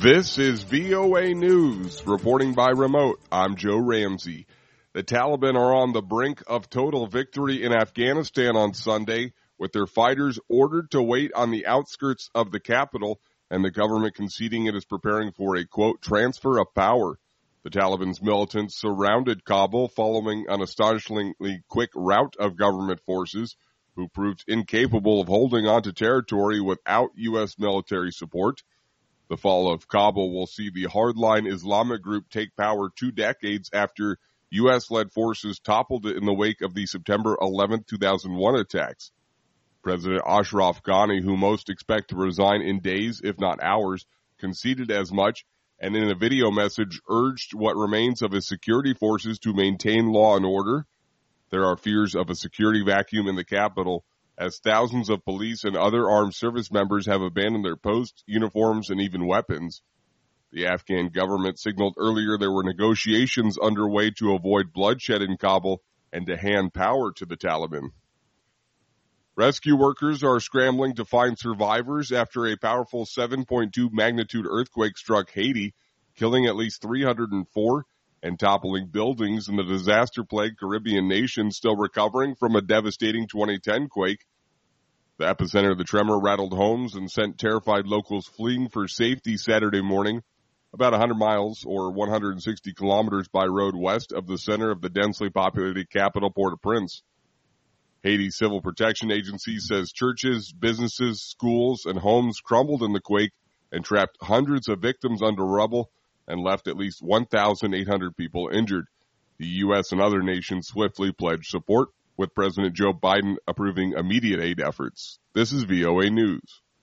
This is VOA News, reporting by remote. I'm Joe Ramsey. The Taliban are on the brink of total victory in Afghanistan on Sunday, with their fighters ordered to wait on the outskirts of the capital, and the government conceding it is preparing for a, quote, transfer of power. The Taliban's militants surrounded Kabul following an astonishingly quick rout of government forces who proved incapable of holding on to territory without U.S. military support. The fall of Kabul will see the hardline Islamic group take power 2 decades after U.S.-led forces toppled it in the wake of the September 11, 2001 attacks. President Ashraf Ghani, who most expect to resign in days, if not hours, conceded as much, and in a video message urged what remains of his security forces to maintain law and order. There are fears of a security vacuum in the capital, as thousands of police and other armed service members have abandoned their posts, uniforms, and even weapons. The Afghan government signaled earlier there were negotiations underway to avoid bloodshed in Kabul and to hand power to the Taliban. Rescue workers are scrambling to find survivors after a powerful 7.2 magnitude earthquake struck Haiti, killing at least 304 and toppling buildings in the disaster-plagued Caribbean nation still recovering from a devastating 2010 quake. The epicenter of the tremor rattled homes and sent terrified locals fleeing for safety Saturday morning, about 100 miles or 160 kilometers by road west of the center of the densely populated capital, Port-au-Prince. Haiti's Civil Protection Agency says churches, businesses, schools, and homes crumbled in the quake and trapped hundreds of victims under rubble and left at least 1,800 people injured. The U.S. and other nations swiftly pledged support, with President Joe Biden approving immediate aid efforts. This is VOA News.